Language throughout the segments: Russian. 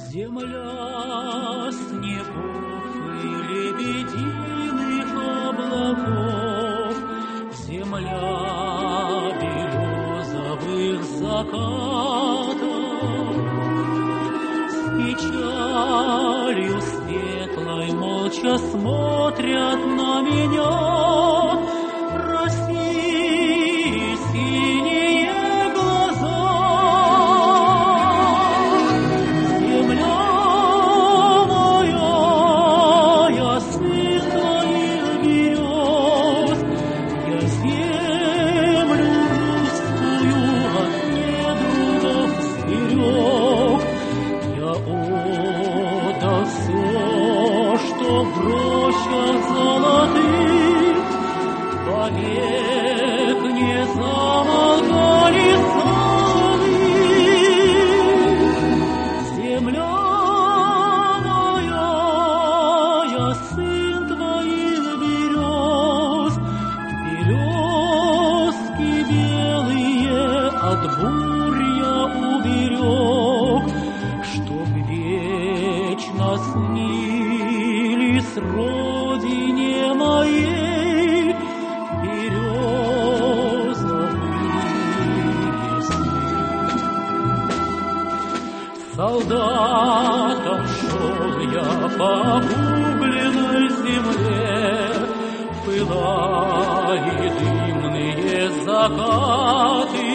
Земля снегов и лебединых облаков, земля березовых закатов, с печалью светлой молча смотрят на меня России синие глаза. Земля моя, я сын твоих берез, я землю русскую от недругов сберег. Я отдал все, что в рощах золотых, вовек не замолкали соловьи. Земля моя, я сын твоих берез, березки белые от бурь я уберег, чтоб вечно снились родине моей березовые сны. Солдатом шел я по обугленной земле, пылали дымные закаты,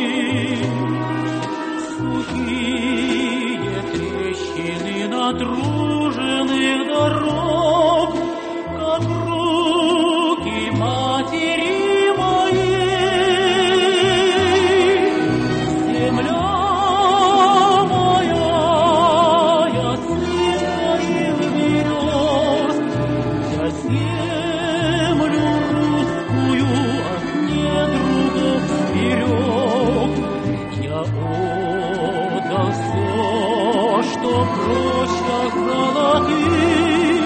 сухие трещины натруженных дорог, как руки матери моей. Земля моя, я сын твоих берез, я землю русскую от недругов сберег. Я отдал все, что в рощах золотых,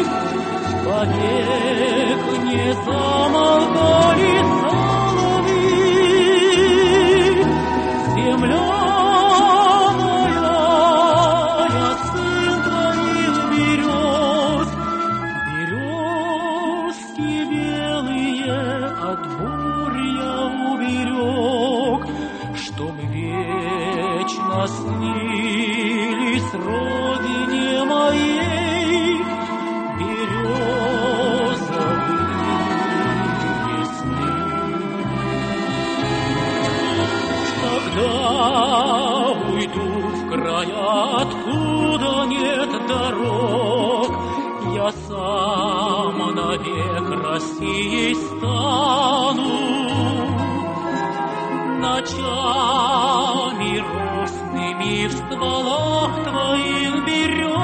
вовек не замолкали соловьи. Земля моя, я сын твоих берез, березки белые от бурь я уберег, чтоб вечно снились родине моей березовые сны. Когда уйду в края, откуда нет дорог, я сам навек Россией стану. Ночами росными в стволах твоих берез